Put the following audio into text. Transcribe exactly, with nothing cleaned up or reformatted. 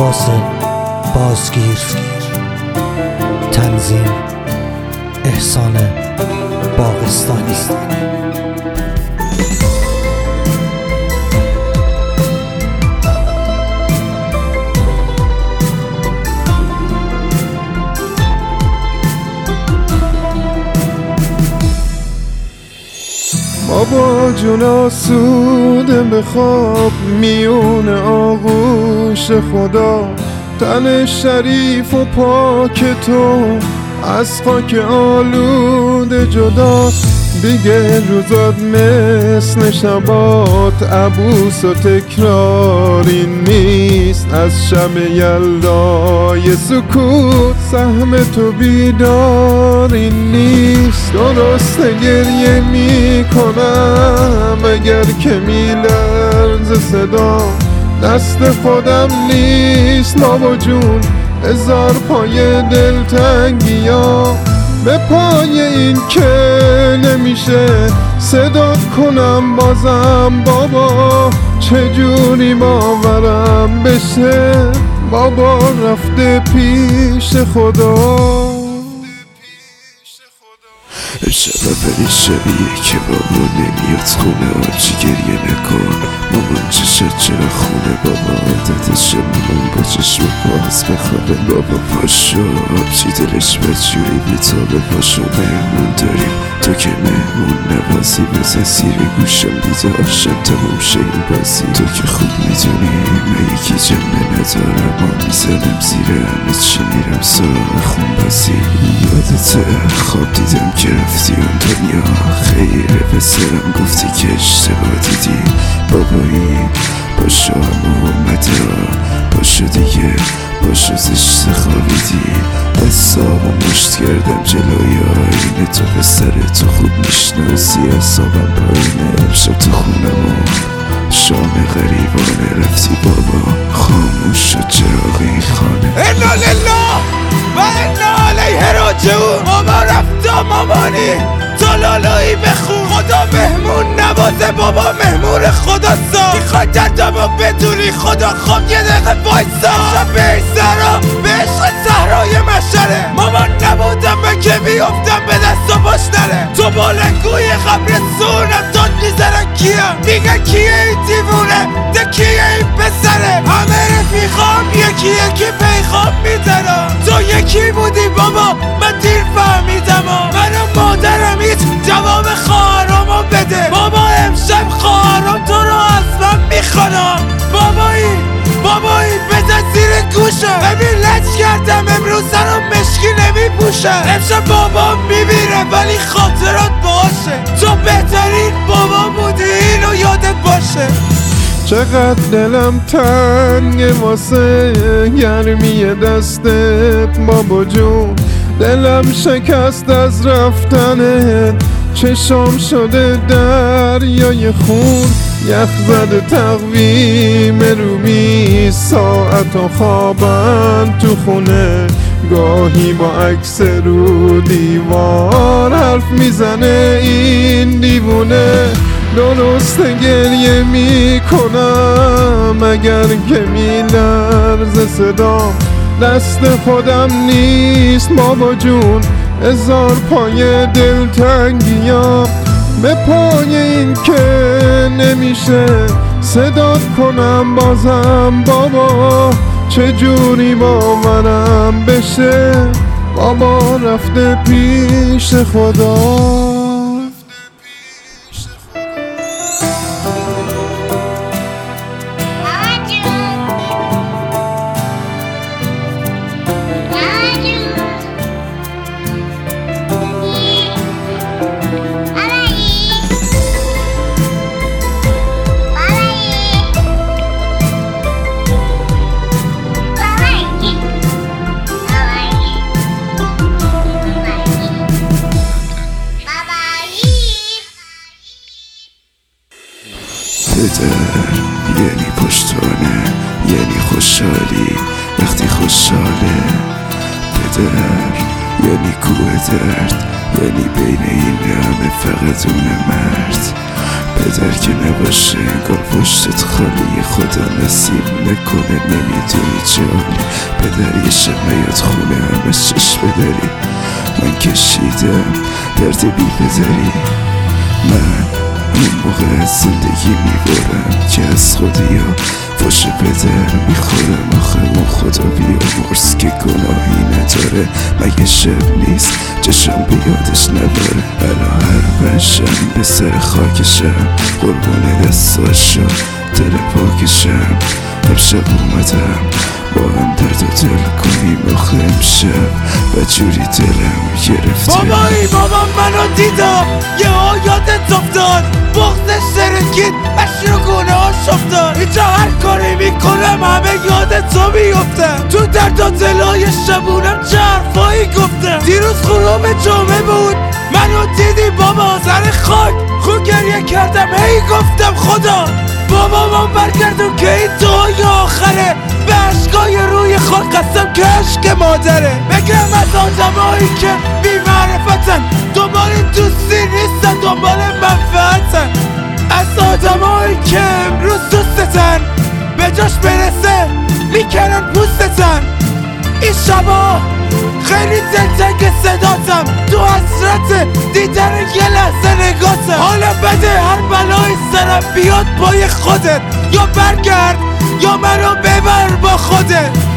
عباس بازگیر، تنظیم احسان باغستانی. بابا جون آسوده بخواب میون آغوش خدا، تن شریف و پاک تو از خاک آلوده جدا. دیگه روزات مثل شبات عبوس و تکراری نیست، از شب یلدای سکوت سهم تو بیداری نیست. درسته گریه می کنم اگر که می لرز صدا، دست خودم نیست بابا جون هزار پای دلتنگی ها. به پای این که نمیشه صدات کنم بازم بابا، چجوری باورم بشه بابا رفته پیش خدا. شب ولی شبیه که بابا نمیاد خونه، آجی گریه نکن مامان چشت چرا خونه بابا، عادتشه مامان با چشم باز بخوابه بابا. پاشو آبجی دلش بدجوری بیتابه، پاشو مهمون داریم تو که مهمون نوازی، بزن زیر گوشم بیدارشم تموم شه این بازی. تو که خوب میدونی من یکی جمعه ندارم، ما میزنم زیر همه چی میرم سراغ خون بازی. یادته خواب دیدم که رفتی اون دنیا، خیره پسرم گفتی که اشتباه دیدی بابایی. پاشو همه اومده پاشو دیگه پاشو زشت خوابیدی، حسابم مشت کردم جلوی آینه، تو پسر تو خوب میشناسی حسابم پایینه. امشب تو خونم شام غریبانه رفتی بابا، خاموش شد چراغ این خانه. انا لله و انا علیه راجعون. ماما رفتا مامانی تو لالایی بخون، خدا مهمون نوازه بابا مهمون خدا سا. میخوای دردمو بدونی خدا خواب یه دقیقه وایسا. شب بیزارا به عشق صحرای مشره، مامان نبودم من که بیفتم به دست و باش نره. تو بالنگوی قبرستونم داد میزنن کیم، میگن کیه این دیوونه ده کیه این پسره. همه رفیقام یکی یکی پیغام میدارم، تو یکی بودی بابا من دیر فهمیدم. منم مادرم هیچ جواب خواهرامو بده بابا، امشب خواهرام تو رو اصلا میخوانم. بابایی بابایی بزن زیر گوشم، ببین لج کردم امروز سرم مشکی نمیپوشم. امشب بابا میمیره ولی خاطرات باشه، تو بهترین بابا بودی اینو یادت باشه. چقدر دلم تنگه واسه گرمی دستت بابا جون، دلم شکست از رفتنت، چشام شده دریای خون. یخ زده تقویم رومی ساعت و خوابم تو خونه، گاهی با عکس رو دیوار حرف میزنه این دیوونه. درسته گریه میکنم اگر که میلرزه صدا، دست خودم نیست بابا جون هزار پای دلتنگیام. به پای این که نمیشه صدات کنم بازم بابا، چجوری باورم بشه بابا رفته پیش خدا. پدر یعنی پشتانه، یعنی خوشحالی وقتی خوشحاله. پدر یعنی کوه درد، یعنی بین این همه فقط اون مرد. پدر که نباشه انگار پشتت خالی، خدا نصیب نکنه نمیدونی چه حالی. پدر یه شب نیاد خونه همش چشم بداری، من کشیدم درد بی پدری. من اون موقع از زندگی میبرم که از خودیا فوش پدر میخورم. آخه اون خدا بیامرز که گناهی نداره، مگه شب نیست چشم به یادش نبره. الا هر بنشم به سر خاکشم، قربون دستاشو دل پاکشم. امشب اومدم با هم درد و دل کنیم، آخه امشب بجوری دلم گرفته. بابایی بابا منو دیدم یه ها یادت افتاد، بغض شرکید اشیر و گونه هاش افتاد. اینجا هر کاری میکنم همه یادت تو میفتم، تو درد و دلای شبونم چه حرفایی گفتم. دیروز خونم جمعه بود منو دیدی بابا، سر خاک خون گریه کردم هی گفتم خدا بابا من برگردون که این دعای آخره. به عشقای روی خاک قسم که عشق مادره. بگم از آدمایی که بی معرفتن، دنبال دوستی نیستن دنبال منفعتن. از آدمایی که امروز دوستتن به جاش برسه میکنن پوستتن. این شبا خیلی دلتنگ صداتم، تو حسرت دیدن یه لحظه نگاتم. حالا بده هر بلایی سرم بیاد پای خودت، یا برگرد یا منو ببر با خودت.